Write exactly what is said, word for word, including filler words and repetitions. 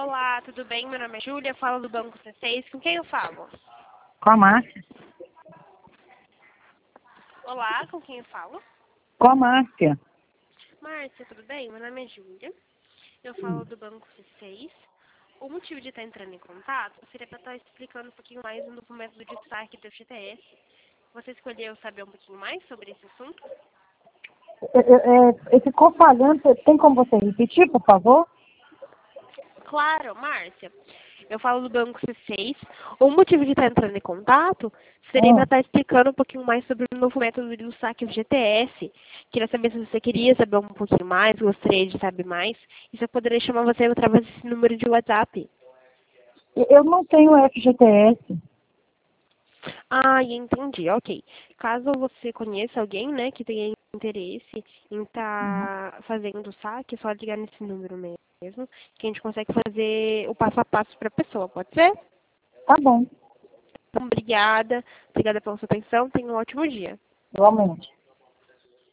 Olá, tudo bem? Meu nome é Júlia, falo do Banco C seis. Com quem eu falo? Com a Márcia. Olá, com quem eu falo? Com a Márcia. Márcia, tudo bem? Meu nome é Júlia. Eu falo do Banco C seis. O motivo de estar entrando em contato seria para estar explicando um pouquinho mais no método de saque do F G T S. Você escolheu saber um pouquinho mais sobre esse assunto? É, é, é, ficou falhando. Tem como você repetir, por favor? Claro, Márcia. Eu falo do Banco C seis. O motivo de estar entrando em contato seria para Hum. estar explicando um pouquinho mais sobre o novo método do saque F G T S. Queria saber se você queria saber um pouquinho mais, gostaria de saber mais. E se eu poderia chamar você através desse número de WhatsApp. Eu não tenho F G T S. Ah, entendi, ok. Caso você conheça alguém, né, que tenha interesse em Uhum. estar fazendo o saque, é só ligar nesse número mesmo, que a gente consegue fazer o passo a passo para a pessoa, pode ser? Tá bom. Então, obrigada. Obrigada pela sua atenção. Tenha um ótimo dia. Igualmente.